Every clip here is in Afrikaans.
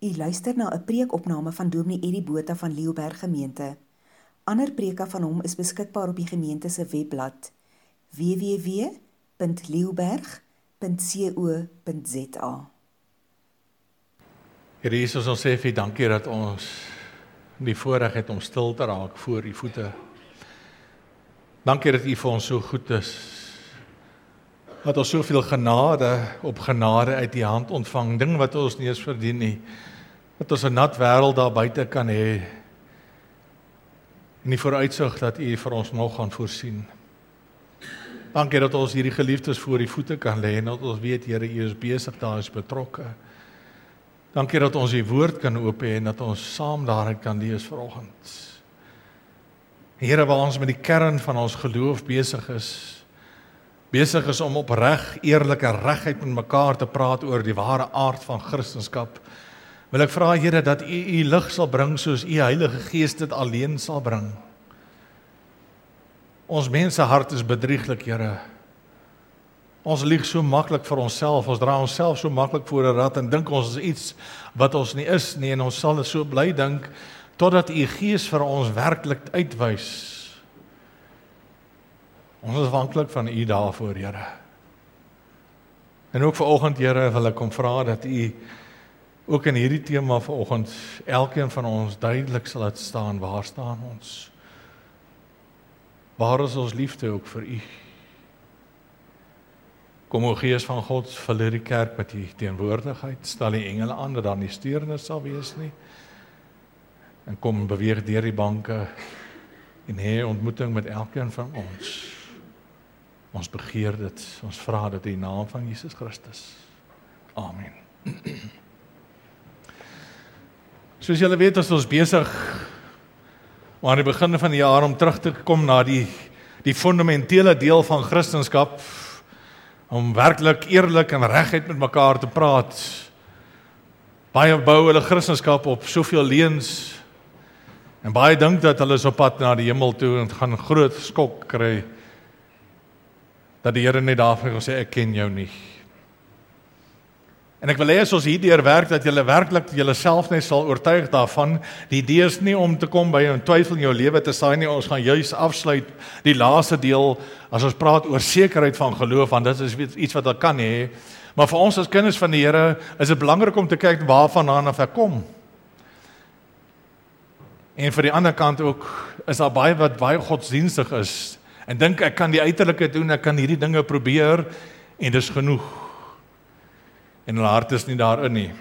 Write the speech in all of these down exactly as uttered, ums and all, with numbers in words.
U luister na 'n preekopname van Dominee Eddie Botha van Leeuberg Gemeente. Ander preke van hom is beskikbaar op die gemeente se webblad w w w punt leeuberg punt co punt z a. Here Jesus, ons sê vir U dankie dat ons die voorreg het om stil te raak voor U voete. Dankie dat U vir ons so goed is. Dat ons soveel genade op genade uit U hand ontvang, ding wat ons nie eens verdien nie. Dat ons 'n nat wêreld daar buite kan hê. En die vooruitsig dat U vir ons nog gaan voorsien. Dankie dat ons hierdie geliefdes voor U voete kan lê en dat ons weet, Here, U is besig, daar is betrokke. Dankie dat ons U woord kan oop hê en dat ons saam daarin kan lees vanoggend. Here, waar ons met die kern van ons geloof besig is, besig is om opreg, eerlike regheid met mekaar te praat oor die ware aard van Christendom, wil ek vra, Here, dat U U lig sal bring soos U Heilige Gees dit alleen sal bring. Ons mense hart is bedrieglik, Here. Ons lieg so maklik vir onsself, ons dra onsself so maklik voor 'n rad en dink ons is iets wat ons nie is nie en ons sal dit so bly dink totdat U Gees vir ons werklik uitwys. Ons is afhanklik van U daarvoor, Here. En ook vanoggend, Here, wil ek kom vra dat U ook in hierdie tema vanoggend elkeen van ons duidelik sal laat staan, waar staan ons? Waar is ons liefde ook vir U? Kom o Gees van God, vul hierdie kerk met U teenwoordigheid, stel die engele aan dat daar nie steurnis sal wees nie. En kom beweeg deur die banke en hê ontmoeting met elkeen van ons. Ons begeer dit, ons vra dit in die naam van Jesus Christus. Amen. Soos julle weet, is ons besig om aan die begin van die jaar om terug te kom na die, die fundamentele deel van Christendom, om werklik eerlik en regheid met mekaar te praat. Baie bou hulle Christendom op soveel leuns, en baie dink dat hulle is op pad na die hemel toe en gaan groot skok kry, dat die Here net daarvan gaan sê, ek ken jou nie. En ek wil hê as ons hierdeur werk, dat julle werklik julle self net sal oortuig daarvan. Die idee is nie om te kom by 'n twyfel in jou lewe te saai nie, ons gaan juis afsluit die laaste deel, as ons praat oor sekerheid van geloof, want dit is iets wat ek kan hê. Maar vir ons as kinders van die Here, is dit belangrik om te kyk waarvandaan af ek kom. En vir die ander kant ook, is daar baie wat baie godsdienstig is, en dink ek kan die uiterlike doen, ek kan hierdie dinge probeer, en dis genoeg. En hulle hart is nie daarin nie.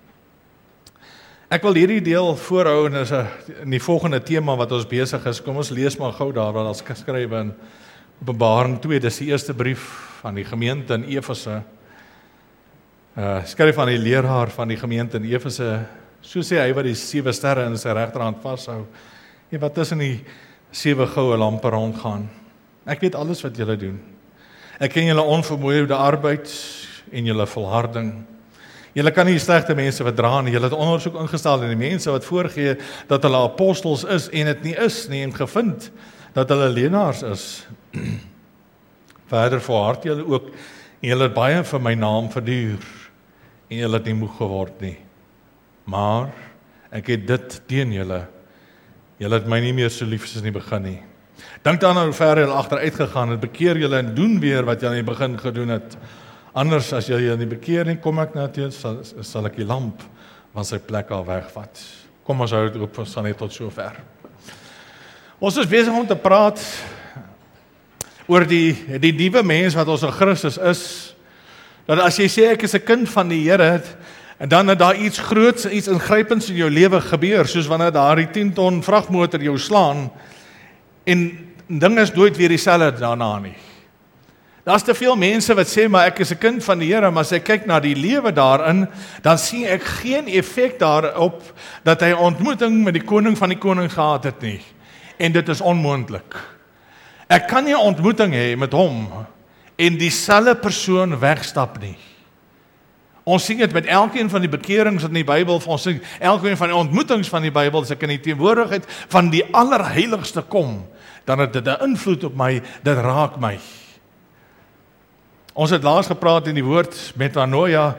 Ek wil hierdie deel voorhou, en is in die volgende tema wat ons besig is, kom ons lees maar gou daar, wat ons skryf in Openbaring twee, dis die eerste brief van die gemeente in Efese. Uh, skryf aan die leraar van die gemeente in Efese, so sê hy wat die sewe sterre in sy regterhand vashou, en wat tussen die sewe goue lampe rondgaan. Ek weet alles wat julle doen. Ek ken julle onvermoeide arbeid en julle volharding. Julle kan nie slegte mense verdra nie. Julle het ondersoek ingestel en die mense wat voorgee dat hulle apostels is en dit nie is nie, en gevind dat hulle leenaars is. Verder volhard julle ook, en julle het baie vir my naam verduur, en julle het nie moeg geword nie. Maar ek het dit teen julle. Julle het my nie meer so lief soos in die begin nie. Dink dan hoe ver julle agteruit gegaan het, bekeer julle en doen weer wat julle in die begin gedoen het. Anders as julle nie bekeer nie, kom ek na teen, sal, sal ek die lamp van sy plek al wegvat. Kom ons hou dit op, ons sal net tot so ver. Ons is besig om te praat oor die, die nuwe mens wat ons in Christus is, dat as jy sê ek is 'n kind van die Here, en dan het daar iets groots, iets ingrypends in jou lewe gebeur, soos wanneer daar die tien ton vragmotor jou slaan, en dinge is nooit weer dieselfde daarna nie. Daar's te veel mense wat sê, maar ek is 'n kind van die Here, maar as ek kyk na die lewe daarin, dan sien ek geen effek daarop, dat hy 'n ontmoeting met die koning van die konings gehad het nie. En dit is onmoontlik. Ek kan nie 'n ontmoeting hê met hom, en dieselfde persoon wegstap nie. Ons sien dit met elkeen van die bekerings in die Bybel, ons sien elkeen van die ontmoetings van die Bybel, as ek in die teenwoordigheid van die allerheiligste kom, dan het dit 'n invloed op my, dit raak my. Ons het laas gepraat in die woord metanoia,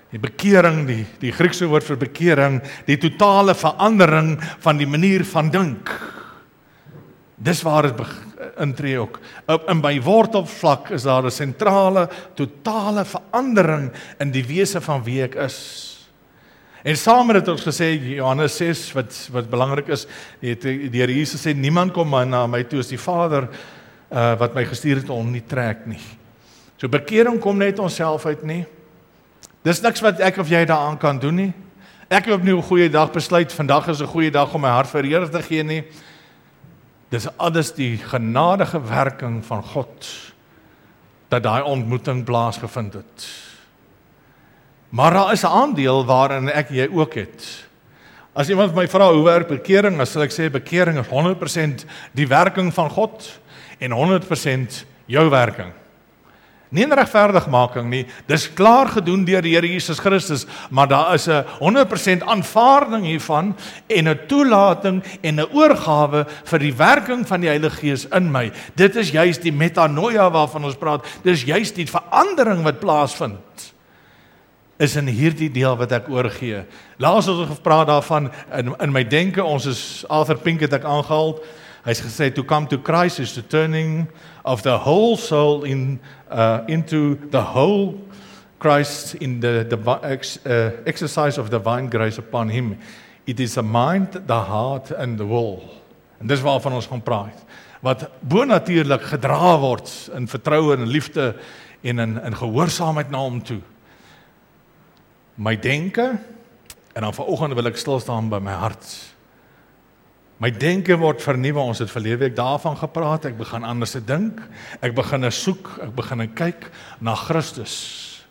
Die bekering, die, die Griekse woord vir bekering, die totale verandering van die manier van dink. Dis waar het intree ook. In my wortelvlak is daar 'n sentrale, totale verandering in die wese van wie ek is. En saam met dit ons gesê, Johannes ses, wat, wat belangrik is, die, die Here Jesus sê, niemand kom na my toe as die Vader, uh, wat my gestuur het, om nie trek nie. So bekering kom net onsself uit nie. Dis niks wat ek of jy daaraan kan doen nie. Ek het op 'n goeie dag besluit, vandag is 'n goeie dag om my hart vir Here te gee nie. Dis alles die genadige werking van God, dat daai ontmoeting plaasgevind het. Maar daar is 'n aandeel waarin ek en jy ook het. As iemand my vra, hoe werk bekering, dan sal ek sê, bekering is honderd persent die werking van God, en honderd persent jou werking. Nie 'n regverdigmaking nie, dis klaar gedoen deur die Here Jesus Christus, maar daar is 'n honderd persent aanvaarding hiervan, en 'n toelating en 'n oorgawe vir die werking van die Heilige Gees in my. Dit is juist die metanoia waarvan ons praat, dis juist die verandering wat plaasvind, is in hierdie deel wat ek oorgee. Laas ons gepraat daarvan, in, in my denke, ons is, Arthur Pink het ek aangehaal, hy het gesê, to come to Christ is the turning of the whole soul in, uh, into the whole Christ in the, the uh, exercise of divine grace upon him. It is the mind, the heart and the will. En dis waarvan ons gaan praat. Wat bonatuurlik gedra word in vertroue en liefde en in, in gehoorsaamheid na hom toe. My denke, en dan vanoggend wil ek stil staan by my hart. My denke word vernuwe, ons het verlede week daarvan gepraat, ek begin anders te dink, ek begin te soek, ek begin te kyk na Christus.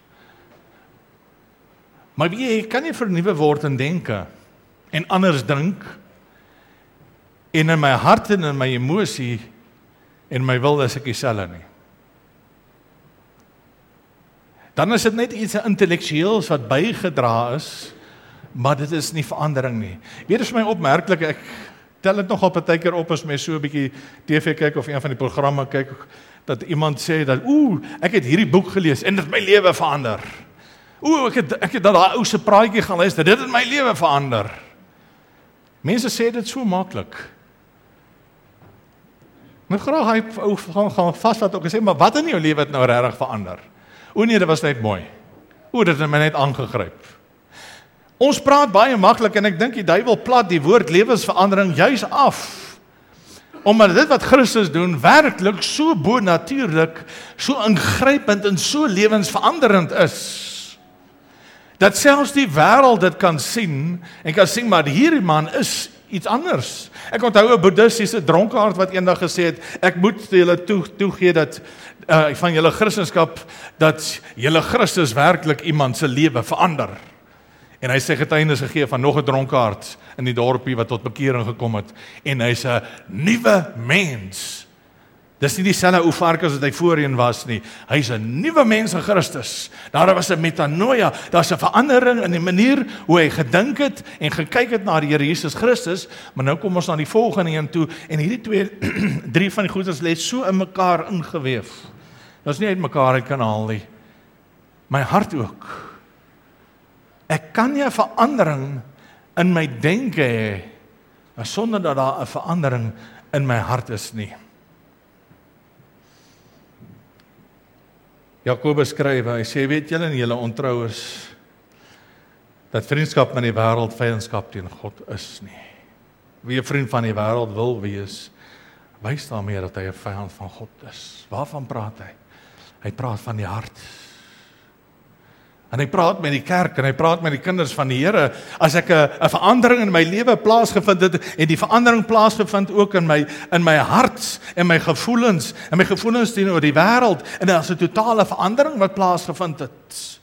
Maar wie, jy kan nie vernuwe word in denke, en anders dink, en in my hart en in my emosie, en my wil is ek dieselfde nie. Dan is dit net iets intellektueels wat bygedra is, maar dit is nie verandering nie. Weet, is my opmerklik, ek tel dit nogal partykeer op as my so 'n bietjie T V kyk of een van die programme kyk, dat iemand sê dat, oeh, ek het hierdie boek gelees en dit het my lewe verander. Oeh, ek het, ek het dat daai ou se praatjie gaan luister, dit het my lewe verander. Mense sê dit so maklik. Maar graag hy ou gaan, gaan vas wat ook sê, maar wat in jou lewe het nou regtig verander? O nee, dit was net mooi. O, dit het my net aangegryp. Ons praat baie maklik en ek dink die duiwel plat die woord lewensverandering juis af. Omdat dit wat Christus doen werklik so bonatuurlik, so ingrypend en so lewensveranderend is, dat selfs die wêreld dit kan sien en kan sien, maar hierdie man is iets anders. Ek onthou 'n boeddhistiese dronkaard wat eendag gesê het, ek moet julle toe, toegee dat uh, van julle Christendom dat julle Christus werklik iemand se lewe verander. En hy sê getuienis gegee van nog 'n dronkaard in die dorpie wat tot bekering gekom het, en hy's 'n nuwe mens. Dis nie dieselfde ou vark as wat hy voorheen was nie. Hy's 'n nuwe mens in Christus. Daar was 'n metanoia, daar's 'n verandering in die manier hoe hy gedink het en gekyk het na die Here Jesus Christus, maar nou kom ons na die volgende een toe, en hierdie twee, drie van die goeders lê so in mekaar ingeweef. Daar's nie uit mekaar uit kan haal nie. My hart ook. Ek kan nie 'n verandering in my denke hê, sonder dat daar 'n verandering in my hart is nie. Jakobus skryf, hy sê, weet julle en julle ontrouers, dat vriendskap met die wêreld vyandskap teen God is nie. Wie 'n vriend van die wêreld wil wees, wys daarmee dat hy 'n vyand van God is. Waarvan praat hy? Hy praat van die hart. En hy praat met die kerk, en hy praat met die kinders van die Here, as ek 'n verandering in my lewe plaasgevind het, en die verandering plaasgevind ook in my, in my hart, en my gevoelens, en my gevoelens teenoor die wêreld, en daar is 'n totale verandering wat plaasgevind het.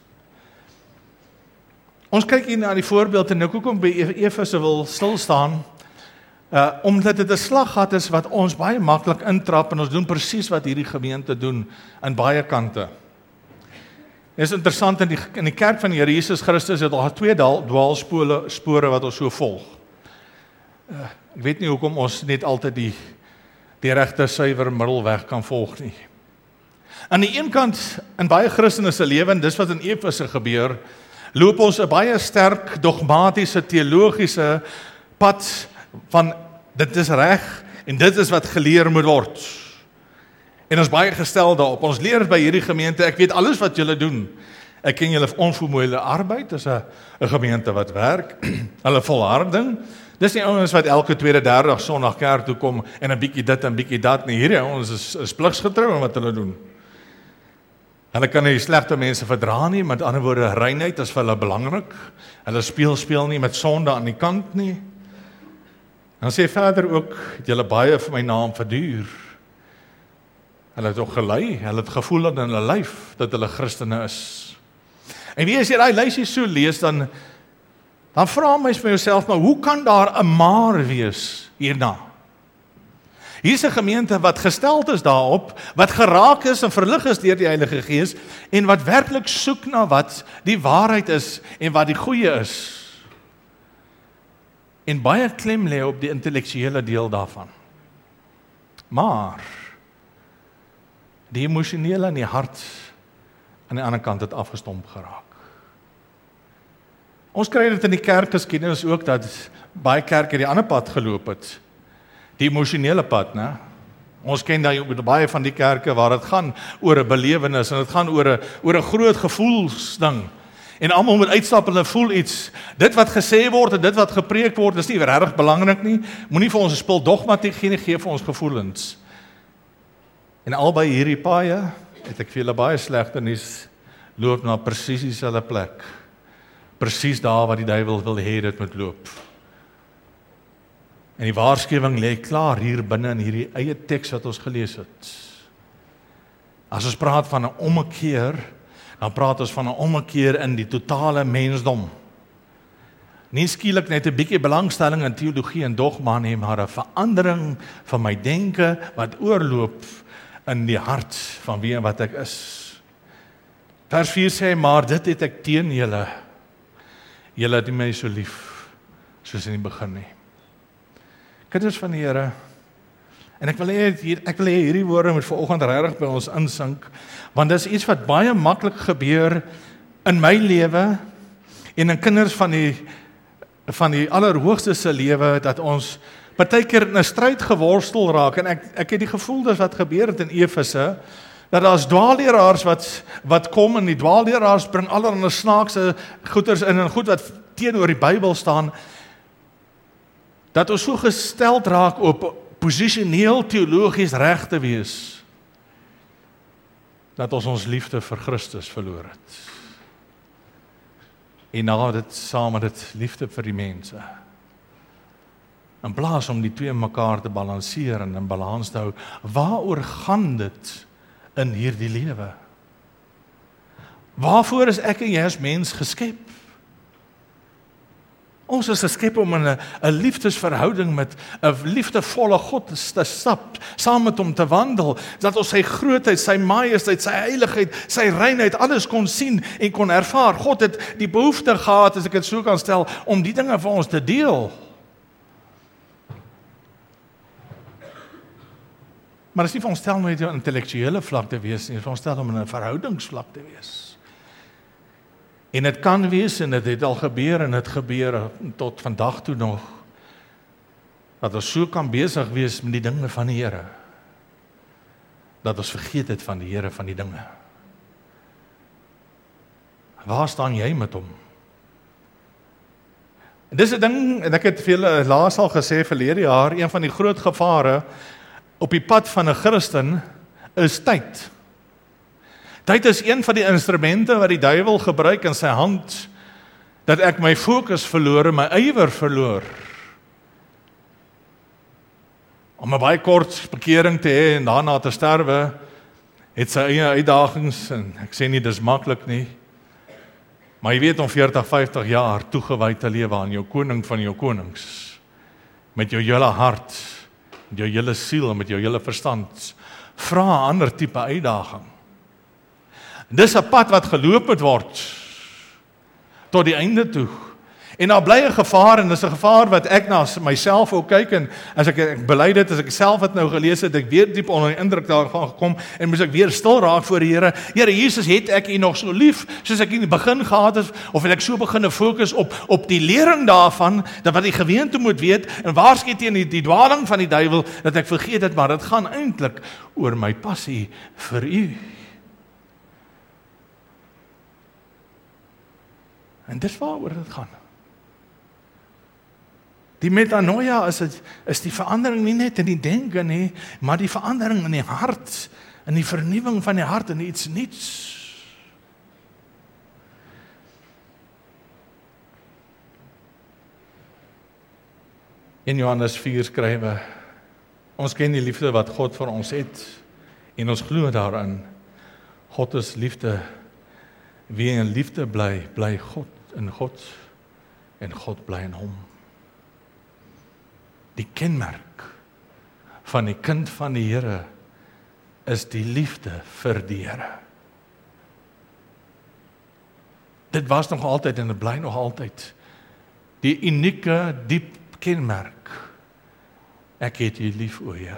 Ons kyk hier na die voorbeeld, en nou hoekom by Efese wil stil staan, uh, omdat dit 'n slaggat is wat ons baie maklik intrap, en ons doen presies wat hierdie gemeente doen, in baie kante. Dit is interessant, in die, in die kerk van die Here Jesus Christus het al twee dwaalspore spore wat ons so volg. Uh, ek weet nie hoekom ons net altyd die, die regte suiwer middelweg kan volg nie. Aan die een kant, in baie Christene se lewe, en dis wat in Efese gebeur, loop ons 'n baie sterk dogmatiese teologiese pad van dit is reg en dit is wat geleer moet word. En ons baie gestel daarop. Ons leer by hierdie gemeente, ek weet alles wat julle doen. Ek ken julle onvermoeide arbeid, dis 'n 'n gemeente wat werk, hulle volharding. Dis nie ouens wat elke tweede derde Sondag kerk toe kom en 'n bietjie dit en bietjie dat nie. Hierdie ouens is, is pligsgetrou in wat hulle doen. Hulle kan nie slegte mense verdra nie, met ander woorde, reinheid is vir hulle belangrik. Hulle speel speel nie met sonde aan die kant nie. Dan sê verder ook, het julle baie vir my naam verduur. Hulle het ook gelei, hulle het gevoel in hulle lyf dat hulle Christene is. En wie as jy daai lysie so lees, dan dan vra my vir jouself, maar hoe kan daar 'n maar wees hierna? Hier is 'n gemeente wat gesteld is daarop, wat geraak is en verlig is deur die Heilige Gees, en wat werklik soek na wat die waarheid is en wat die goeie is. En baie klem lê op die intellektuele deel daarvan. Maar die emosionele en die hart aan die ander kant het afgestomp geraak. Ons kry dit in die kerkgeskiedenis ook, dat baie kerke die ander pad geloop het. Die emosionele pad, né? Ons ken daai baie van die kerke waar dit gaan oor 'n belewenis en dit gaan oor 'n oor 'n groot gevoelsding. En almal moet uitstap en hulle voel iets. Dit wat gesê word en dit wat gepreek word, is nie regtig belangrik nie. Moenie vir ons 'n spul dogmatiek gee nie, gee vir ons gevoelens. En albei hierdie paaie, het ek vir julle baie slegte nuus, loop na presies dieselfde plek. Presies daar waar die duiwel wil hê dit moet loop. En die waarskuwing lê klaar hier binne in hierdie eie teks wat ons gelees het. As ons praat van 'n ommekeer, dan praat ons van 'n ommekeer in die totale mensdom. Nie skielik net 'n bietjie belangstelling in teologie en dogma nie, maar 'n verandering van my denke wat oorloop in die hart van wie en wat ek is. Vers vier sê, maar dit het ek teen julle. Julle het nie my so lief soos in die begin nie. Kinders van die Here, en ek wil hê hier, ek wil hê hierdie woorde moet vanoggend regtig by ons insink, want dit is iets wat baie maklik gebeur in my lewe en in kinders van die van die allerhoogste se lewe, dat ons partykeer in 'n stryd geworstel raak, en ek ek het die gevoel dis wat gebeur het in Efese, dat daar's dwaalleraars wat wat kom, en die dwaalleraars bring allerlei snaakse goeters in en goed wat teenoor die Bybel staan, dat ons so gesteld raak op posisioneel teologies reg te wees, dat ons ons liefde vir Christus verloor het. En na dit saam met dit liefde vir die mense. In plaas om die twee mekaar te balanseer en in balans te hou, waaroor gaan dit in hierdie lewe? Waarvoor is ek en jy as mens geskep? Ons is geskep om in 'n 'n liefdesverhouding met 'n liefdevolle God te stap, saam met hom te wandel, dat ons sy grootheid, sy majesteit, sy heiligheid, sy reinheid, alles kon sien en kon ervaar. God het die behoefte gehad, as ek dit so kan stel, om die dinge vir ons te deel. Maar dit is nie vir ons stel om net op 'n intellektuele vlak te wees nie, dit is vir ons stel om in 'n verhoudingsvlak te wees. En dit kan wees, en dit het al gebeur, en dit gebeur tot vandag toe nog, dat ons so kan besig wees met die dinge van die Here, dat ons vergeet het van die Here van die dinge. Waar staan jy met hom? En dis 'n ding, en ek het vir julle laas al gesê, verlede jaar, een van die groot gevare op die pad van 'n Christen is tyd. Tyd is een van die instrumente wat die duiwel gebruik in sy hand, dat ek my fokus verloor en my ywer verloor. Om 'n baie kort bekering te hê en daarna te sterwe, het sy eie uitdagings, en ek sê nie dis maklik nie, maar jy weet om veertig, vyftig jaar toegewy te lewe aan jou koning van jou konings, met jou hele hart, met jou hele siel en met jou hele verstand, vra 'n ander tipe uitdaging. Dis 'n pad wat geloop moet word tot die einde toe. En daar bly 'n gevaar, en dis 'n gevaar wat ek na myself ook kyk, en as ek, ek bely dit, as ek self het nou gelees het, ek weer diep onder die indruk daarvan gekom, en moes ek weer stil raak voor die Here. Here Jesus, het ek U nog so lief, soos ek in die begin gehad het, of het ek so begin fokus op, op die lering daarvan, dat wat die gemeente moet weet, en waarsku teen die, die dwaling van die duiwel, dat ek vergeet het, maar dit gaan eintlik oor my passie vir U. En dis waaroor dit gaan. Die metanoia is, het, is die verandering nie net in die denke nie, maar die verandering in die hart, in die vernuwing van die hart, in iets niets. In Johannes vier skrywe, ons ken die liefde wat God vir ons het, en ons glo daarin. God is liefde. Wie in liefde bly, bly God in God, en God bly in hom. Die kenmerk van die kind van die Here is die liefde vir die Here. Dit was nog altyd en dit bly nog altyd die unieke, diep kenmerk. Ek het U lief, o Heer.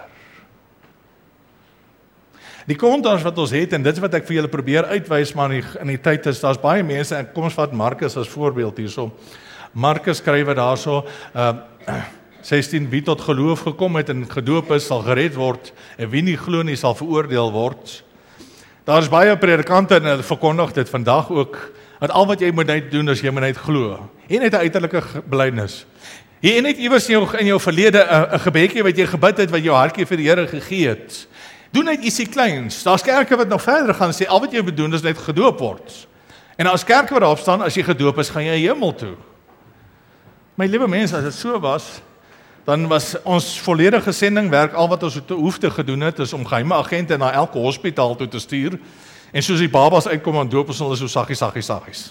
Die kontras wat ons het, en dit is wat ek vir julle probeer uitwys, maar in die, in die tyd is, daar's baie mense, en kom ons vat Markus as voorbeeld hierso. Markus skryf daarso, uh, sestien, wie tot geloof gekom het en gedoop is, sal gered word, en wie nie glo nie, sal veroordeel word. Daar is baie predikante, en hulle verkondig dit vandag ook, dat al wat jy moet net doen, is jy moet net glo. En net 'n uiterlike belydenis. Jy net iewers in jou, in jou verlede 'n gebedjie wat jy gebid het, wat jou hartjie vir die Here gegee het. Doen net ietsie kleins. Daar's kerke wat nog verder gaan sê, al wat jy moet doen is net gedoop word. En as kerke wat daarop staan, as jy gedoop is, gaan jy hemel toe. My liewe mense, as dit so was, dan was ons volledige sendingwerk, al wat ons hoef te gedoen het, is om geheime agente na elke hospitaal toe te stuur, en soos die babas uitkom aan doop, is hulle so saggies, saggies, saggies.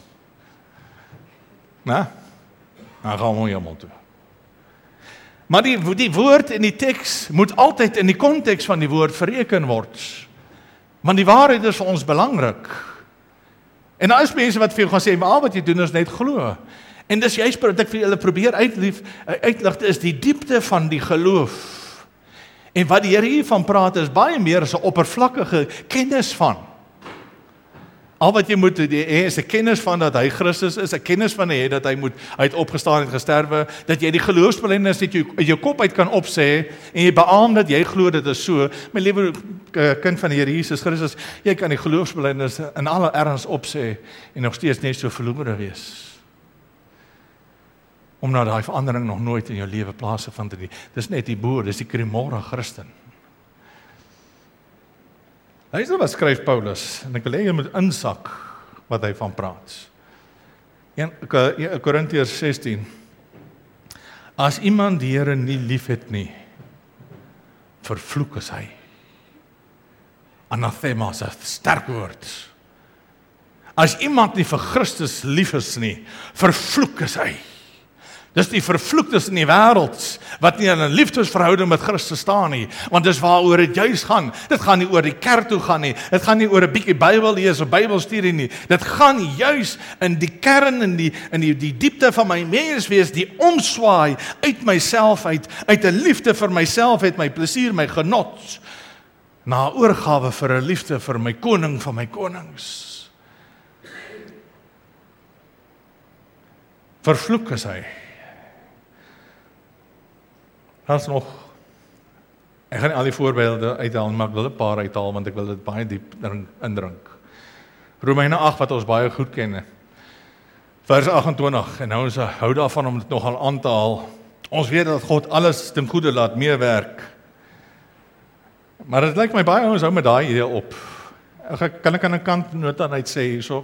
Nou, dan gaan ons hemel toe. Maar die, die woord en die teks moet altyd in die konteks van die woord bereken word. Want die waarheid is vir ons belangrik. En daar is mense wat vir jou gaan sê, maar al wat jy doen is net glo. En dis juist wat ek vir julle probeer uitlief, uitlig, is die diepte van die geloof. En wat die Here hiervan praat, is baie meer as 'n oppervlakkige kennis van. Al wat jy moet hê is 'n kennis van dat hy Christus is, 'n kennis van hê dat hy moet uit opgestaan en gesterwe, dat jy die geloofsbelijdenis net uit jou kop uit kan opsê en jy beamoen dat jy glo dit is so. My liewe kind van die Here Jesus Christus, jy kan die geloofsbelijdenis in alle erns opsê en nog steeds net so verlore wees. Omdat daai verandering nog nooit in jou lewe plaasgevind het nie. Dis net die boer, dis die krimore Christen. Hy is wat skryf Paulus, en ek wil hê jy moet insak wat hy van praat. In Korintiërs sestien, as iemand die Here nie lief het nie, vervloek is hy. Anathema is 'n sterk woord. As iemand nie vir Christus lief is nie, vervloek is hy. Dis die vervloektes in die wêreld, wat nie in 'n liefdesverhouding met Christus staan nie, want dis waaroor dit juis gaan. Dit gaan nie oor die kerk toe gaan nie, dit gaan nie oor 'n bietjie Bybel lees of Bybelstudie nie, dit gaan juis in die kern, in die, in die, die diepte van my menswees, die omswaai uit myself uit, uit 'n liefde vir myself, uit my plesier, my genot, na 'n oorgawe vir 'n liefde vir my koning van my konings. Vervloek is hy. Daar's nog, ek gaan nie al die voorbeelde uithaal, maar ek wil 'n paar uithaal, want ek wil dit baie diep indrink. Romeine agt, wat ons baie goed ken, vers agt en twintig, en nou ons hou daarvan om dit nogal aan te haal. Ons weet dat God alles ten goeie laat meewerk. Maar dit lyk my baie ons hou met daai idee op. Ek kan ek aan 'n kant nota uit sê hierso.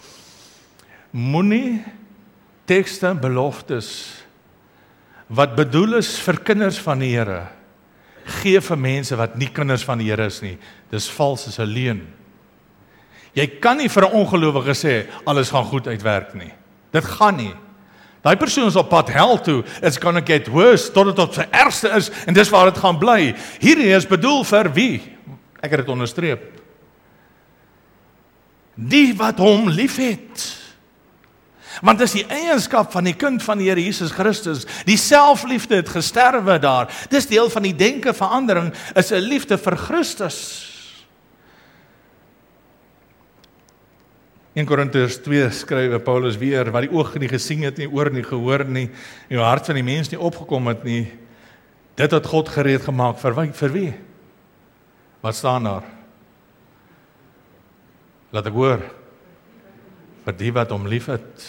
Moenie tekste beloftes wat bedoel is vir kinders van die Here, gee vir mense wat nie kinders van die Here is nie. Dis vals, is 'n leuen. Jy kan nie vir 'n ongelowige sê, alles gaan goed uitwerk nie. Dit gaan nie. Daai persoon is op pad hel toe, it's gonna get worse, tot dit op sy ergste is, en dis waar dit gaan bly. Hierdie is bedoel vir wie? Ek het dit onderstreep. Die wat hom lief het. Want dis die eienskap van die kind van die Here Jesus Christus. Die selfliefde het gesterwe daar. Dis deel van die denke verandering, is 'n liefde vir Christus. Eerste Korintiërs twee skrywe Paulus weer, wat die oog nie gesien het nie, oor nie gehoor nie, en die hart van die mens nie opgekom het nie, dit het God gereed gemaak vir wie? Vir wie? Wat staan daar? Laat ek hoor. Vir die wat hom lief het.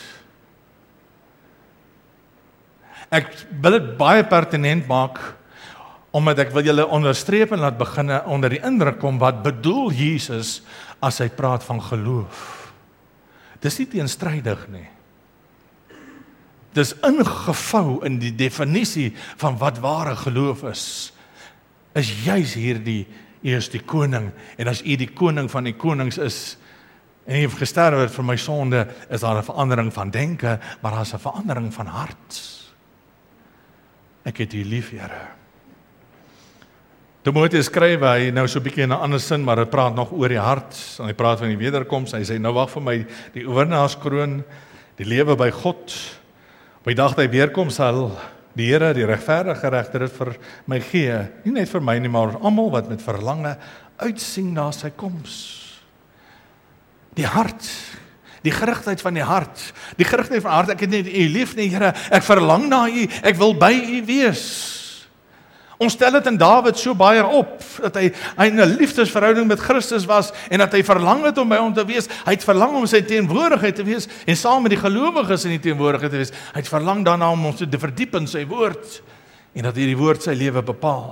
Ek wil dit baie pertinent maak, omdat ek wil julle onderstreep en laat beginne onder die indruk kom, wat bedoel Jesus as hy praat van geloof. Dis nie teenstrydig nie. Dis ingevou in die definisie van wat ware geloof is. Is juis hierdie, U is die koning, en as U die koning van die konings is, en U het gesterwe vir my sonde, is daar 'n verandering van denke, maar daar is 'n verandering van hart. Ek het U lief, Here. Timoteus skryf hy nou so 'n bietjie in 'n ander sin, maar hy praat nog oor die hart, en hy praat van die wederkoms. Hy sê, nou wag vir my die oorwinnnaarskroon, die lewe by God. Op die dag dat hy weerkom, sal die Here, die regverdige regter, dit vir my gee. Nie net vir my nie, maar almal wat met verlange uitsien na sy koms. Die hart, die gerigtheid van die hart, die gerigtheid van die hart, ek het net U lief nie, Here, ek verlang na U, ek wil by U wees. Ons stel dit in Dawid so baie op, dat hy, hy in 'n liefdesverhouding met Christus was, en dat hy verlang het om by hom te wees. Hy het verlang om sy teenwoordigheid te wees, en saam met die gelowiges in die teenwoordigheid te wees. Hy het verlang daarna om ons te verdiep in sy woord, en dat hierdie woord sy lewe bepaal.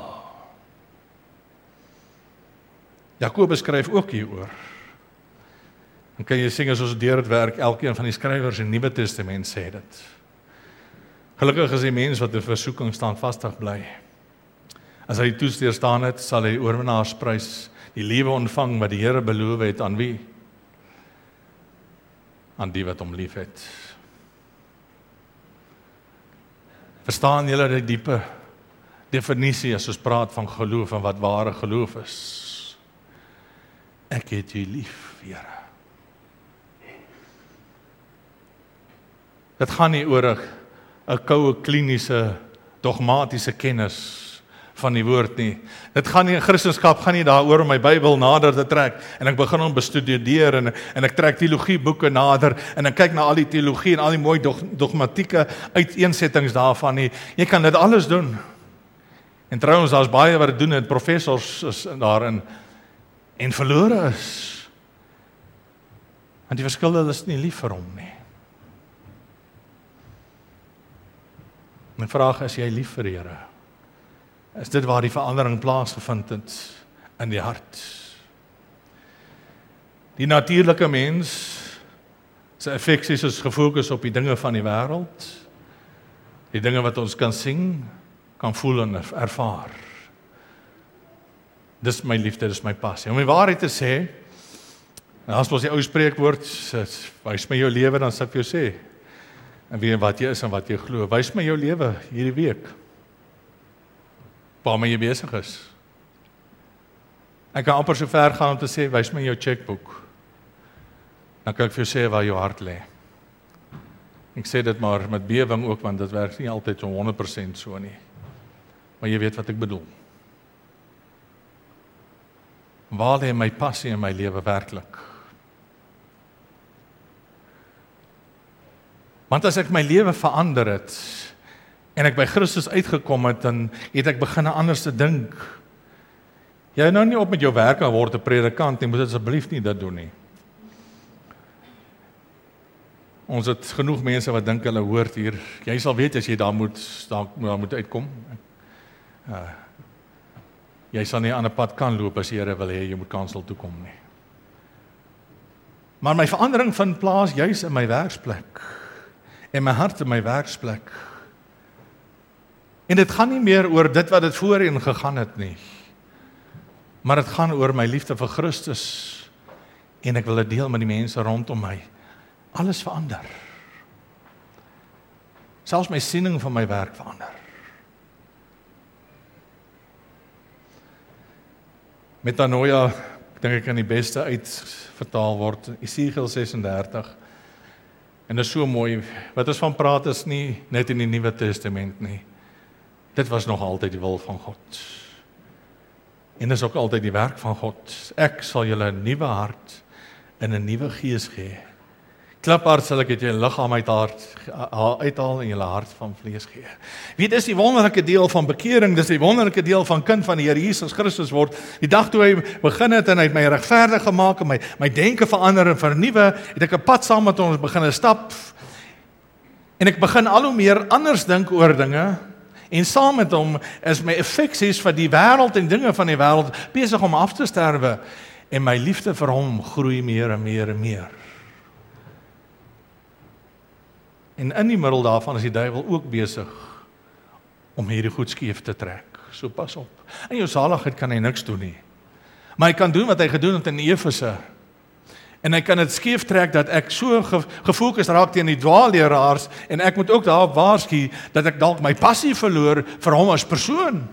Jakobus skryf ook hieroor. Dan kan jy sing as ons deur dit werk, elkeen van die skrywers in die Nuwe Testament sê dit. Gelukkig is die mens wat in versoeking standvastig bly. As hy toesteer staan het, sal hy oorwinnaarsprys, die lewe ontvang wat die Here beloof het aan wie? Aan die wat hom lief het. Verstaan julle die diepe definisie as ons praat van geloof en wat ware geloof is? Ek het U lief, Here. Dit gaan nie oor 'n 'n koue kliniese dogmatiese kennis van die woord nie. Dit gaan nie, in Christendom gaan nie daaroor om my Bybel nader te trek, en ek begin om bestudeer, en, en ek trek teologieboeke nader, en ek kyk na al die teologie, en al die mooi dog, dogmatieke uiteensettings daarvan nie. Jy kan dit alles doen. En trouwens, daar's baie wat dit doen, en professors is daarin, en verlore is. Want die verskil is nie lief vir hom nie. My vraag is, jy lief vir die Here? Is dit waar die verandering plaasgevind het in die hart? Die natuurlike mens se affeksies is gefokus op die dinge van die wêreld, die dinge wat ons kan sien, kan voel en ervaar. Dis my liefde, dis my passie. Om die waarheid te sê, as ons die ou spreekwoord, wys my jou lewe, dan sal ek vir jou sê, en weet wat jy is en wat jy glo. Wys my jou lewe hierdie week, waarmee jy besig is. Ek kan amper so ver gaan om te sê, wys my jou checkboek. Dan kan ek vir jou sê waar jou hart lê. Ek sê dit maar met bewering ook, want dit werk nie altyd so honderd persent so nie. Maar jy weet wat ek bedoel. Waar lê my passie in my lewe werklik? Want as ek my lewe verander het, en ek by Christus uitgekom het, dan het ek begin anders te dink. Jy nou nie op met jou werk en word 'n predikant, jy moet asseblief nie dit doen nie. Ons het genoeg mense wat dink hulle hoort hier. Jy sal weet as jy daar moet, daar, daar moet uitkom. Uh, jy sal nie aan 'n pad kan loop as die Here wil hê jy moet kansel toe kom nie. Maar my verandering vind plaas juis in my werksplek, en my hart in my werksplek. En dit gaan nie meer oor dit wat dit voorheen gegaan het nie, maar dit gaan oor my liefde vir Christus, en ek wil dit deel met die mense rondom my. Alles verander. Selfs my siening van my werk verander. Metanoia, ek dink ek kan die beste uitvertaal word, Esegiel ses en dertig. En dit is so mooi, wat ons van praat is nie net in die Nuwe Testament nie. Dit was nog altyd die wil van God. En dit is ook altyd die werk van God. Ek sal julle 'n nuwe hart en 'n nuwe gees gee. Kliphard sal ek dit jou liggaam uit hart uithaal en julle hart van vlees gee. Weet, dis die wonderlike deel van bekering, dis die wonderlike deel van kind van die Here Jesus Christus word. Die dag toe hy begin het en hy het my regverdig gemaak en my my denke verander en vernuwe, het ek 'n pad saam met ons begin stap. En ek begin al hoe meer anders dink oor dinge. En saam met hom is my affeksies vir die wêreld en dinge van die wêreld besig om af te sterwe. En my liefde vir hom groei meer en meer en meer. En in die middel daarvan is die duiwel ook besig om hierdie goed skief te trek. So pas op. In jou saligheid kan hy niks doen nie. Maar hy kan doen wat hy gedoen het in Efese. En hy kan dit skief trek dat ek so gefokus raak teen die dwaalleraars en ek moet ook daarop waarsku dat ek dalk my passie verloor vir hom as persoon.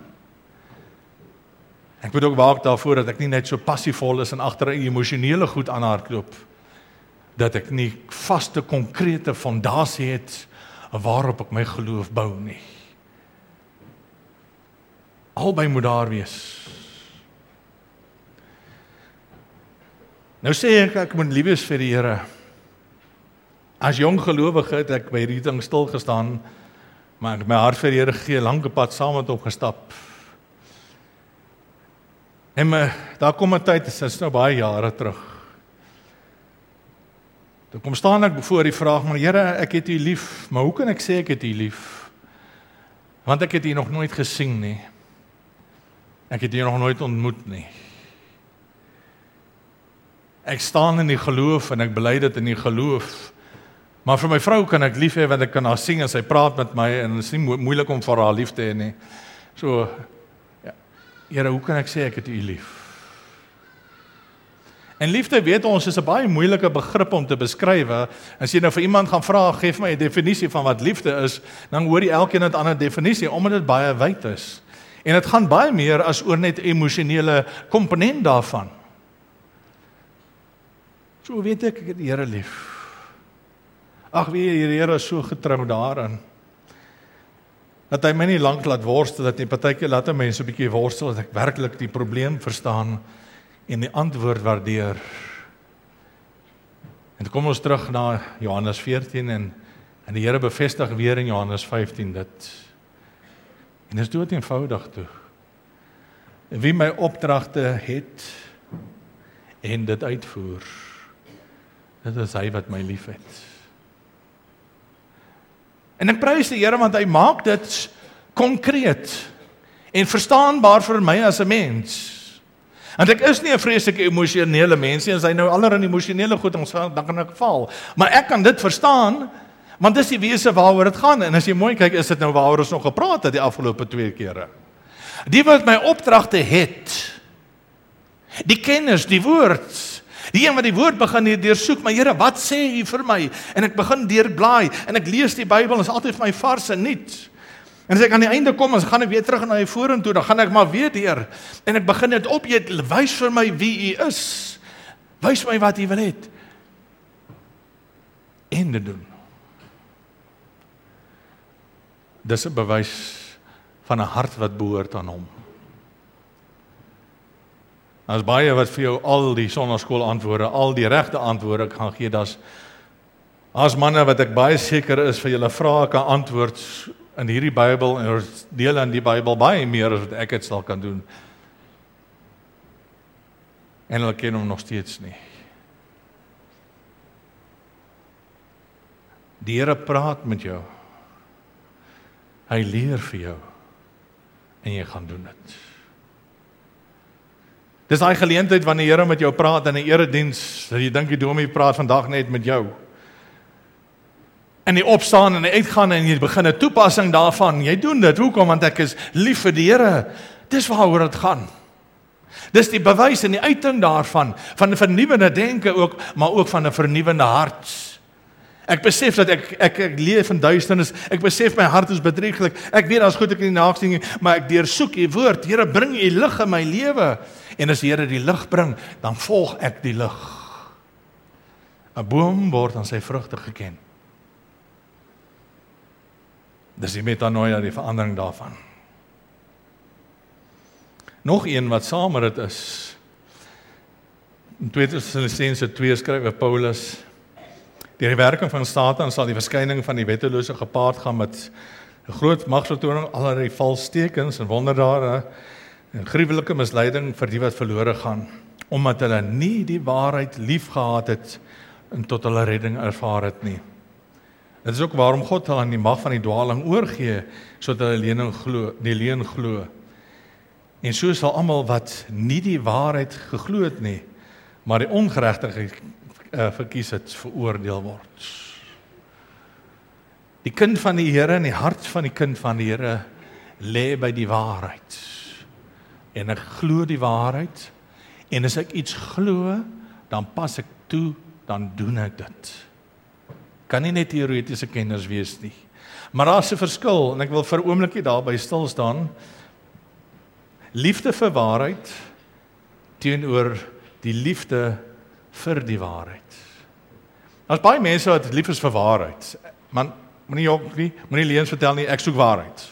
Ek moet ook waak daarvoor dat ek nie net so passievol is en agter 'n emosionele goed aanhardloop. Dat ek nie vaste, konkrete fondasie het waarop ek my geloof bou nie. Albei moet daar wees. Nou sê ek, ek moet lief wees vir die Here. As jong gelowige het ek by hierdie ding stil gestaan, maar ek het my hart vir die Here gegee, lange pad saam met hom gestap. En my, daar kom 'n tyd, dit is nou baie jare terug. Dan kom staan ek voor die vraag, maar Here, ek het U lief, maar hoe kan ek sê ek het U lief? Want ek het U nog nooit gesien nie. Ek het U nog nooit ontmoet nie. Ek staan in die geloof en ek bely dit in die geloof. Maar vir my vrou kan ek lief hê want ek kan haar sien en sy praat met my en dit is nie mo moeilik om vir haar lief te hê nie. So, ja, Here, hoe kan ek sê ek het U lief? En liefde, weet ons, is 'n baie moeilike begrip om te beskryf. As jy nou vir iemand gaan vra, geef my 'n definisie van wat liefde is, dan hoor jy elkeen 'n ander definisie, omdat dit baie wyd is. En dit gaan baie meer as oor net emosionele komponent daarvan. So weet ek, ek het die Here lief. Ag, wie die Here is so getrou daarin, dat hy my nie lank laat worstel, dat nie partykeer laat hy my so 'n bietjie worstel, dat ek werklik die probleem verstaan, en die antwoord waardeer. En dan kom ons terug na Johannes veertien, en, en die Here bevestig weer in Johannes vyftien dit. En dit is dood eenvoudig toe. Wie my opdragte het, en dit uitvoer, dit is hy wat my lief het. En ek prys die Here, want hy maak dit konkreet, en verstaanbaar vir my as 'n mens. Want ek is nie 'n vreeslike emosionele mens nie, as hy nou allerlei emosionele goed ons dan kan ek val. Maar ek kan dit verstaan, want dis die wese waaroor dit gaan. En as jy mooi kyk, is dit nou waaroor ons nog gepraat het die afgelope twee kere. Die wat my opdragte het, die kennis, die woord, die een wat die woord begin hier deursoek, maar Here, wat sê U vir my? En ek begin deurblaai, en ek lees die Bybel, en is altyd vir my vars en nuut. En as ek aan die einde kom, dan gaan ek weer terug na die vorentoe, dan gaan ek maar weer deur, en ek begin dit opjet, wys vir my wie U is, wys my wat U wil het, en dit doen. Dis 'n bewys van 'n hart wat behoort aan Hom. As baie wat vir jou al die sonnaskool antwoorde, al die regte antwoorde gaan gee, das as manne wat ek baie seker is vir julle vrae kan antwoord in hierdie Bybel en ons deel aan die Bybel baie meer as wat ek dit sal kan doen. En hulle ken hom nog steeds nie. Die Here praat met jou. Hy leer vir jou. En jy gaan doen dit. Dis daai geleentheid wanneer die Here met jou praat in 'n erediens, dat jy dink die dominee praat vandag net met jou. En jy opstaan en jy uitgaan en jy begin 'n toepassing daarvan. Jy doen dit, hoekom? Want ek is lief vir die Here. Dis waaroor dit gaan. Dis die bewys en die uiting daarvan, van 'n vernuwende denke ook, maar ook van 'n vernuwende hart. Ek besef dat ek, ek, ek leef in duisternis, ek besef my hart is bedrieglik, ek weet as goed ek nie naaksien nie, maar ek deursoek U woord, Here, bring U lig in my lewe, en as die Here die lig bring, dan volg ek die lig. 'n Boom word aan sy vrugte geken. Dis die metanoia, die verandering daarvan. Nog een wat saam met dit is, in tweede Tessalonisense twee skryf Paulus, deur die werking van Satan sal die verskyning van die wettelose gepaard gaan met 'n groot magsvertoning, allerlei valse tekens en wonderdade, en gruwelike misleiding vir die wat verlore gaan, omdat hulle nie die waarheid liefgehad het en tot hulle redding ervaar het nie. Dit is ook waarom God hulle aan die mag van die dwaling oorgee, sodat hulle leuen glo, die leuen glo. En so sal almal wat nie die waarheid geglo het nie, maar die ongeregtigheid uh, verkies het, veroordeel word. Die kind van die Here en die hart van die kind van die Here lê by die waarheid. En ek glo die waarheid, en as ek iets glo, dan pas ek toe, dan doen ek dit. Kan nie net teoretiese kenners wees nie. Maar daar is 'n verskil, en ek wil vir 'n oombliekie daarby stil staan. Liefde vir waarheid teenoor die liefde vir die waarheid. Daar's baie mense wat lief is vir waarheid. Man, moenie jok nie, moenie leuns vertel nie, ek soek waarheid.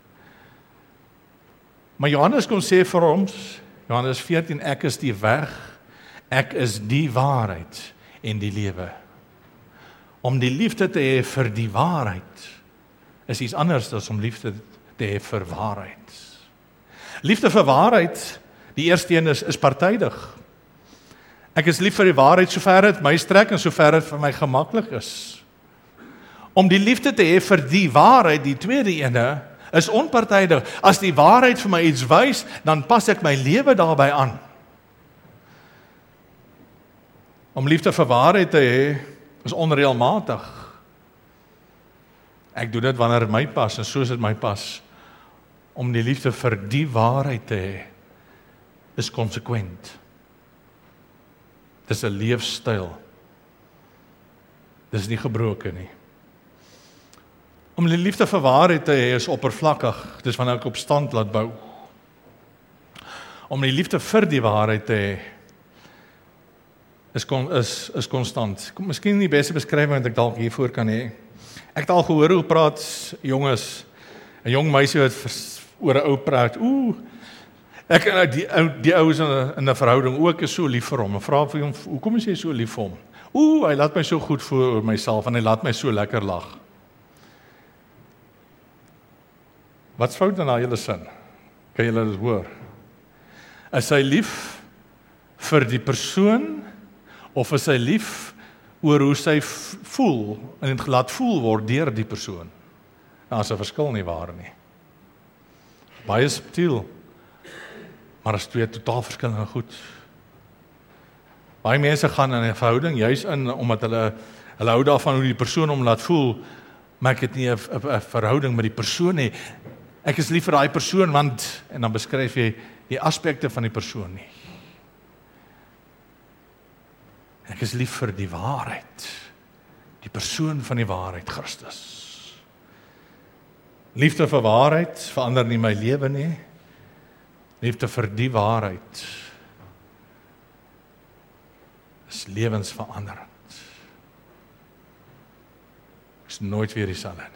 Maar Johannes kom sê vir ons, Johannes veertien, ek is die weg, ek is die waarheid en die lewe. Om die liefde te hê vir die waarheid is iets anders as om liefde te hê vir waarheid. Liefde vir waarheid, die eerste een is, is partydig. Ek is lief vir die waarheid sover dit my strek en sover dit vir my gemaklik is. Om die liefde te hê vir die waarheid, die tweede ene, is onpartydig. As die waarheid vir my iets wys, dan pas ek my lewe daarbey aan. Om liefde vir waarheid te hê, is onreëlmatig. Ek doen dit wanneer dit my pas en soos dit my pas. Om die liefde vir die waarheid te hê, is konsekwent. Dis 'n leefstyl. Dis nie gebroken nie. Om die liefde vir waarheid te hê is oppervlakkig. Dis wanneer ek op stand laat bou. Om die liefde vir die waarheid te hê, is kon, is is konstant. Miskien die beste beskrywing wat ek dalk hiervoor kan hê. Ek het al gehoor hoe praat jonges, 'n jong meisie wat vers, oor 'n ou praat. Ooh, ek die ou die ou is in 'n in 'n verhouding ook is so lief vir hom. En vra vir hom, hoekom is jy so lief vir hom? Ooh, hy laat my so goed voel oor myself en hy laat my so lekker lag. Wat's fout in daai hele sin? Kan julle dit hoor? Is hy lief vir die persoon of is hy lief oor hoe sy voel en laat voel word deur die persoon? Nou, is 'n verskil nie waar nie. Baie subtiel, maar is twee totaal verskillende goed. Baie mense gaan in 'n verhouding juis in omdat hulle hulle hou daarvan hoe die persoon hom laat voel, maar ek het nie 'n verhouding met die persoon nie. Ek is lief vir daai persoon want, en dan beskryf jy die aspekte van die persoon nie. Ek is lief vir die waarheid, die persoon van die waarheid, Christus. Liefde vir waarheid verander nie my lewe nie. Liefde vir die waarheid is lewensveranderend. Ek is nooit weer dieselfde nie.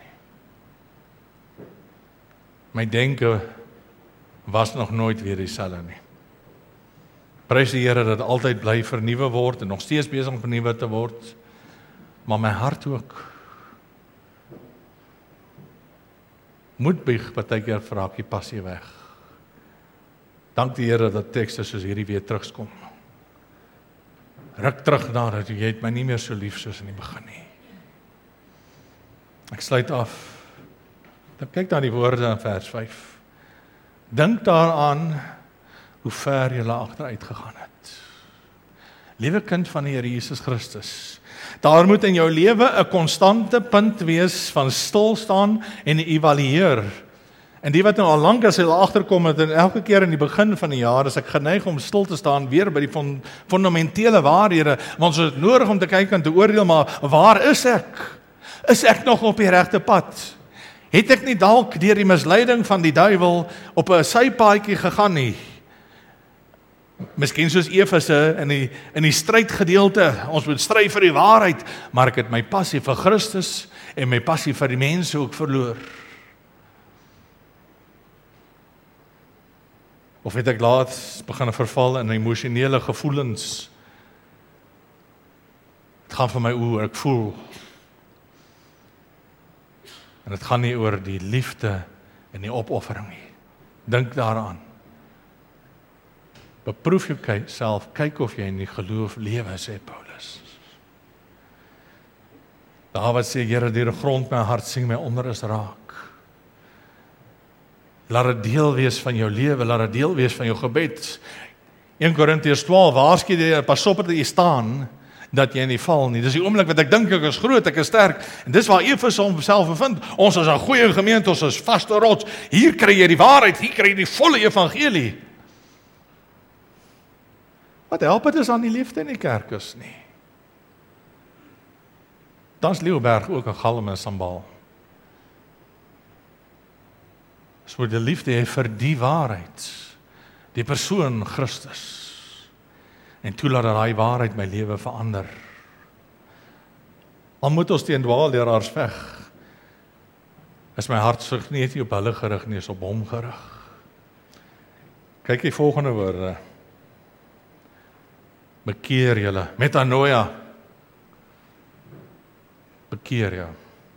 My denke was nog nooit weer dieselfde nie. Prys die Here dat dit altyd bly vernuwe word en nog steeds besig om vernuwe te word, maar my hart ook. Moet bieg partykeer vraag, pas jy weg. Dank die Here dat tekste soos hierdie weer terugskom. Ruk terug na dat jy het my nie meer so lief soos in die begin nie. Ek sluit af. Dan kyk dan die woorde in vers vyf. Dink daaraan hoe ver jy agteruit gegaan het. Liewe kind van die Here Jesus Christus, daar moet in jou lewe 'n konstante punt wees van stil staan en evalueer. En die wat nou al lank as hy agterkom het en elke keer in die begin van die jaar is ek geneig om stil te staan weer by die fundamentele waarhede, want ons het nodig om te kyk en te oordeel, maar waar is ek? Is ek nog op die regte pad? Het ek nie dalk deur die misleiding van die duiwel op 'n sypaadjie gegaan nie? Miskien soos Efese in die in die strydgedeelte, ons moet stry vir die waarheid, maar ek het my passie vir Christus en my passie vir die mense ook verloor. Of het ek laat begin verval in emosionele gevoelens? Het gaan vir my oor, ek voel. En het gaan nie oor die liefde en die opoffering nie. Dink daaraan. Beproef jouself, kyk of jy in die geloof lewe, sê Paulus. Dawid sê, Here, deur die grond my hart sing my onder is raak. Laat dit deel wees van jou lewe, laat dit deel wees van jou gebed. Eerste Korintiërs twaalf, waarsku jy, pas op dat jy staan, dat jy nie val nie. Dis die oomblik wat ek dink ek is groot, ek is sterk, en dis waar Efese homself bevind. Ons is 'n goeie gemeente, ons is vaste rots. Hier kry jy die waarheid, hier kry jy die volle evangelie. Wat help dit is aan die liefde in die kerk is nie. Dan's Leeuberg ook 'n galm en sambal. Ons moet die liefde hê vir die waarheid, die persoon Christus. En toelaat dat daai waarheid my lewe verander. Al moet ons teen dwaalleraars veg, is my hartsug nie net op hulle gerig nie, is op hom gerig. Kyk die volgende woorde. Bekeer julle, metanoia. Bekeer jou.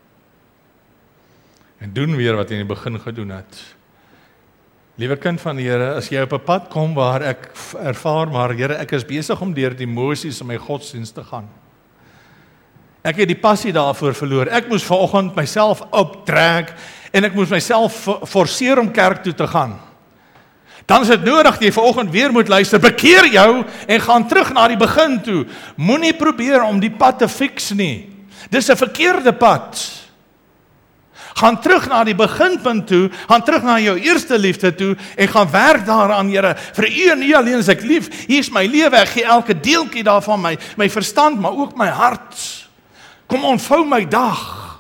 En doen weer wat jy in die begin gedoen het. Liewe kind van die Here, as jy op 'n pad kom waar ek ervaar, maar Here, ek is besig om deur die emosies in my godsdienst te gaan. Ek het die passie daarvoor verloor. Ek moes vanoggend myself optrek en ek moes myself forceer om kerk toe te gaan. Dan is dit nodig dat jy vanoggend weer moet luister, bekeer jou en gaan terug na die begin toe. Moenie probeer om die pad te fix nie. Dis 'n verkeerde pad. Gaan terug na die beginpunt toe, gaan terug na jou eerste liefde toe en gaan werk daaraan, Here. Vir U en nie alleen is ek lief, hier is my lewe, ek gee elke deeltjie daarvan, my, my verstand, maar ook my hart. Kom ontvou my dag.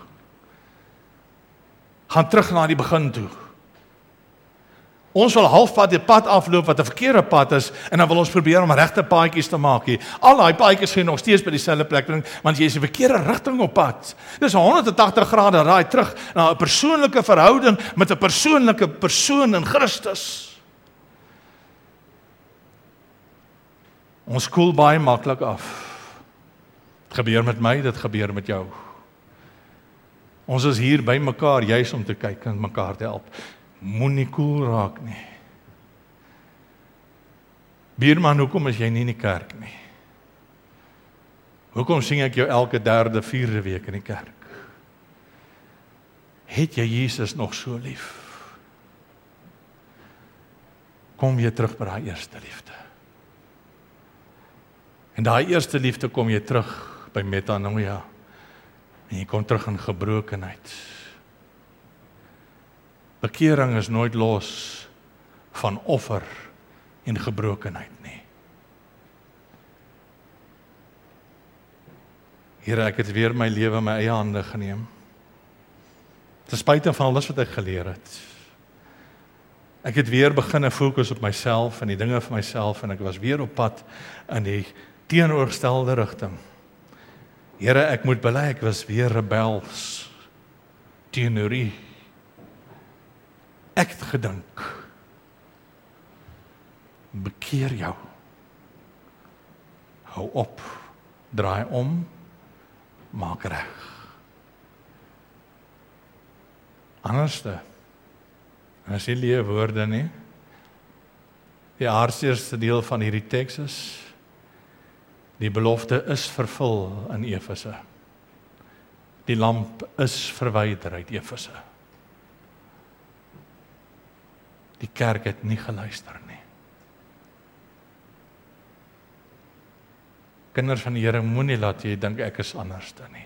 Gaan terug na die begin toe. Ons wil halfpad die pad afloop wat 'n verkeerde pad is, en dan wil ons probeer om regte paadjies te maak hier. Al daai paadjies gaan nog steeds by dieselfde plek bring, want jy is in die verkeerde rigting op pad. Dis 'n honderdagtig grade raai terug na 'n persoonlike verhouding met 'n persoonlike persoon in Christus. Ons koel baie maklik af. Dit gebeur met my, dit gebeur met jou. Ons is hier by mekaar juis om te kyk en mekaar te help. Moenie koel raak nie. Buurman, hoekom is jy nie in die kerk nie? Hoekom sien ek jou elke derde, vierde week in die kerk? Het jy Jesus nog so lief? Kom weer terug by daai eerste liefde. En daai eerste liefde kom jy terug by metanoia. En jy kom terug in gebrokenheid. Bekering is nooit los van offer en gebrokenheid nie. Here, ek het weer my lewe in my eie hande geneem. Ten spyte van alles wat ek geleer het. Ek het weer begin fokus op myself en die dinge van myself en ek was weer op pad in die teenoorgestelde rigting. Here, ek moet bely, ek was weer rebels teenoor U. Ek het gedink, bekeer jou, hou op, draai om, maak reg. Anderste, en as jy leer woorde nie, die aardseerste deel van hierdie teks is, die belofte is vervul in Efese. Die lamp is verwyder uit Efese. Die kerk het nie geluister nie. Kinders van die Here, moenie laat jy dink ek is anderste nie.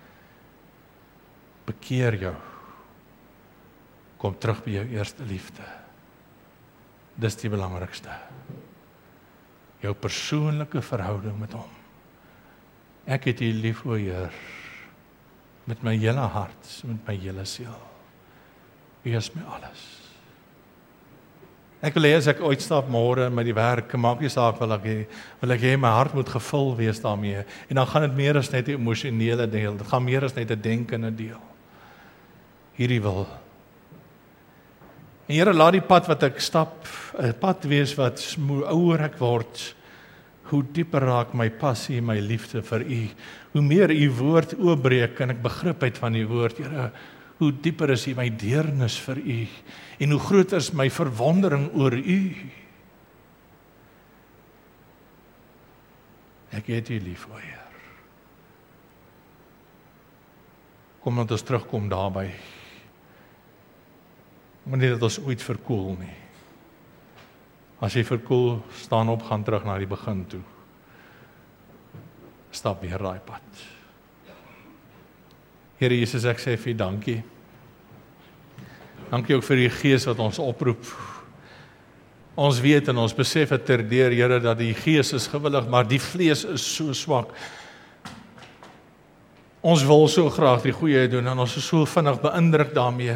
Bekeer jou. Kom terug by jou eerste liefde. Dis die belangrikste. Jou persoonlike verhouding met hom. Ek het U lief, o Heer, met my hele hart, met my hele siel. U is my alles. Ek wil hê as ek uitstap môre met die werk, maak nie saak wil ek hê, wil ek hê my hart moet gevul wees daarmee. En dan gaan dit meer as net 'n emosionele deel, dit gaan meer as net 'n denkende deel. Hierdie wil En Here, laat die pad wat ek stap, 'n pad wees wat hoe ouer ek word, hoe dieper raak my passie, my liefde vir U. Hoe meer U woord oopbreek en ek begrip het van die woord, Here, hoe dieper is U my deernis vir U en hoe groter is my verwondering oor U. Ek het U lief, o Heer. Kom dat ons terugkom daarby. Maar nie dat ons ooit verkoel nie. As jy verkoel, staan op, gaan terug na die begin toe. Stap weer daai pad. Here Jesus, ek sê vir U dankie. Dankie ook vir die Gees wat ons oproep. Ons weet en ons besef het terdeur, Here, dat die Gees is gewillig, maar die vlees is so swak. Ons wil so graag die goeie doen en ons is so vinnig beïndruk daarmee.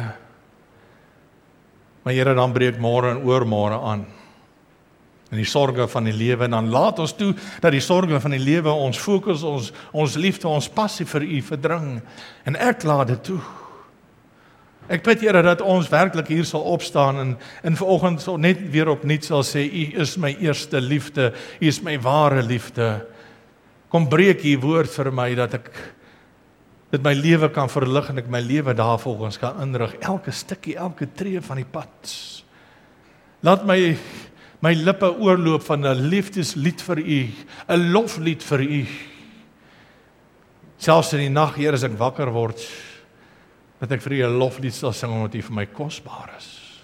Maar Here, dan breek môre en oormôre aan. En die sorge van die lewe, en dan laat ons toe dat die sorge van die lewe ons fokus, ons, ons liefde, ons passie vir U verdring. En ek laat dit toe. Ek bid, Here, dat ons werklik hier sal opstaan en, en vanoggend sal net weer opnuut sal sê, U is my eerste liefde, U is my ware liefde. Kom breek U woord vir my, dat ek dit my lewe kan verlig en ek my lewe daarvolgens kan inrig, elke stukkie, elke tree van die pad. Laat my my lippe oorloop van 'n liefdeslied vir U, 'n loflied vir U. Selfs in die nag, Here, as ek wakker word, dat ek vir U 'n loflied sal sing omdat U vir my kosbaar is.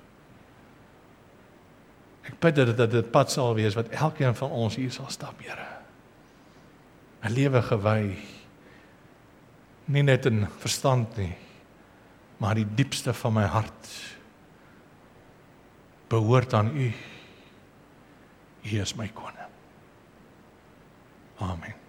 Ek bid dat dit 'n pad sal wees wat elkeen van ons hier sal stap, Here. 'n lewe gewy, nie net in verstand nie, maar die diepste van my hart behoort aan U. U is my koning. Amen.